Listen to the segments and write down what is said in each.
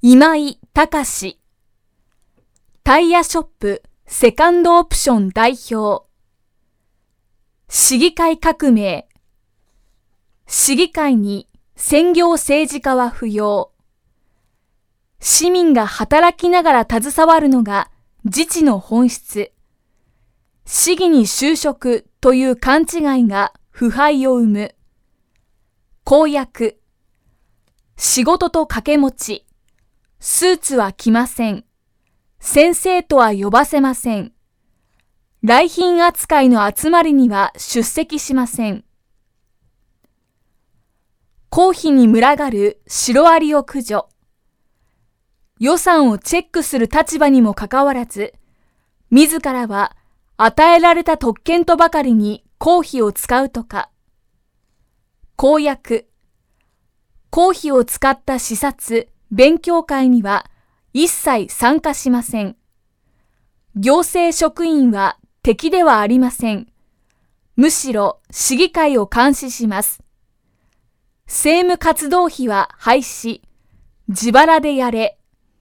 今井隆。タイヤショップセカンドオプション代表。市議会革命。市議会に専業政治家は不要。市民が働きながら携わるのが自治の本質。市議に就職という勘違いが腐敗を生む。公約。仕事と掛け持ち。スーツは着ません。先生とは呼ばせません。来賓扱いの集まりには出席しません。公費に群がるシロアリを駆除。予算をチェックする立場にもかかわらず、自らは与えられた特権とばかりに公費を使うとか。公約。公費を使った視察、勉強会には一切参加しません。行政職員は敵ではありません。むしろ市議会を監視します。政務活動費は廃止。自腹でやれ。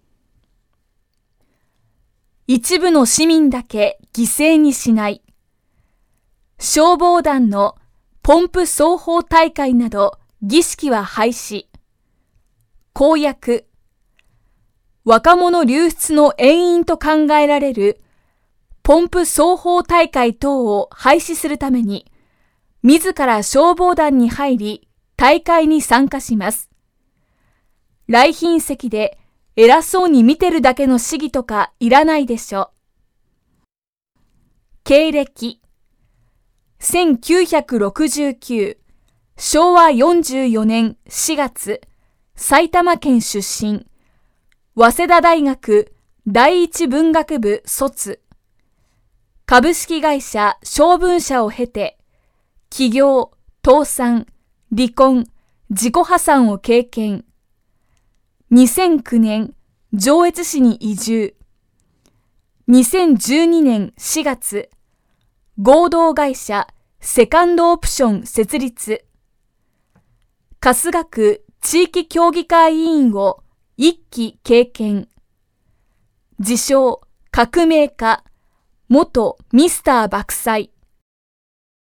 一部の市民だけ犠牲にしない。消防団のポンプ奏法大会など儀式は廃止。公約。若者流出の遠因と考えられるポンプ奏法大会等を廃止するために、自ら消防団に入り、大会に参加します。来賓席で偉そうに見てるだけの市議とかいらないでしょ。経歴。1969、昭和44年4月、埼玉県出身。早稲田大学第一文学部卒。株式会社小文社を経て、起業、倒産、離婚、自己破産を経験。2009年、上越市に移住。2012年4月、合同会社セカンドオプション設立。春日区地域協議会委員を1期経験。自称革命家、元ミスター爆災。